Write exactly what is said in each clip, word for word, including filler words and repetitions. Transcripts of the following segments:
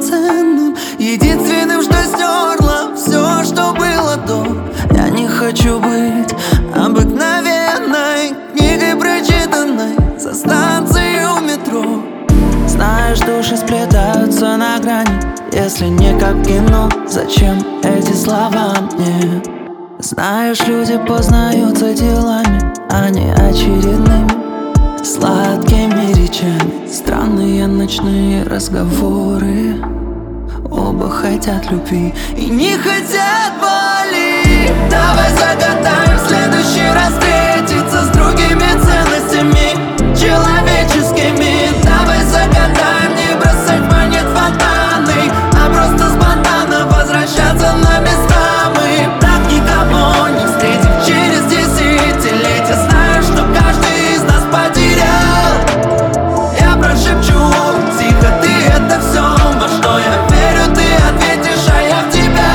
полноценным, единственным, что стерло все, что было до. Я не хочу быть обыкновенной книгой, прочитанной за станцией у метро. Знаешь, души сплетаются на грани. Если не как в кино, зачем эти слова мне? Знаешь, люди познаются делами, а не очередными сладкими речами. Странные ночные разговоры, оба хотят любви и не хотят боли. Давай загадаем в следующий раз встретиться с другими ценностями человеческими. Давай загадаем не бросать монет в фонтаны, а просто спонтанно возвращаться на места. Мы так никого не встретим через десятилетия. Знаю, что каждый из нас потерял. Я прошепчу тихо: ты — это все, во что я верю. Ты ответишь, а я в тебя.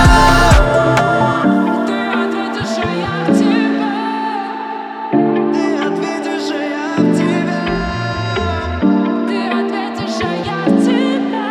Ты ответишь, а я в тебя. Ты ответишь, а я в тебя. Ты ответишь, а я в тебя.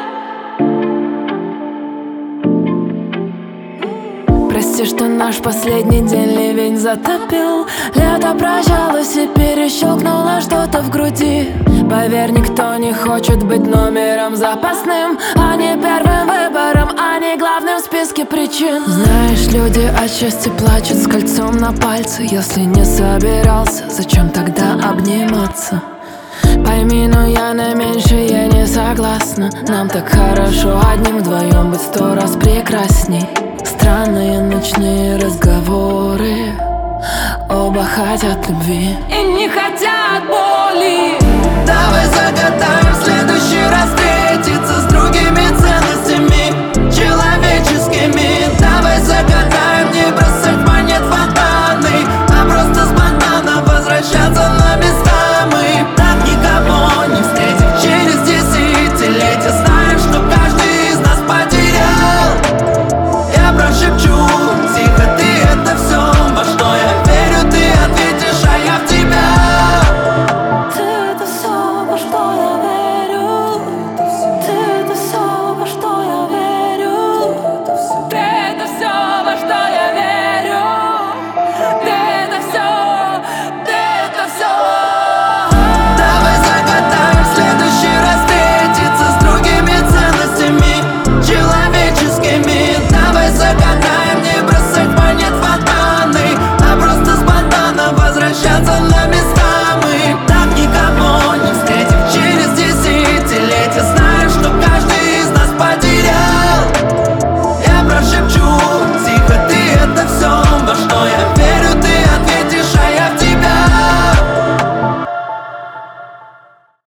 Прости, что наш последний день ливень затопил. Лето прощалось и перещелкнуло что-то в груди. Поверь, никто не хочет быть номером запасным, а не первым выбором, а не главным в списке причин. Знаешь, люди от счастья плачут с кольцом на пальце. Если не собирался, зачем тогда обниматься? Пойми, но я на меньшее не согласна. Нам так хорошо одним вдвоем быть сто раз прекрасней. Странные ночные разговоры, оба хотят любви и не хотят боли. Давай загадаем в следующий раз.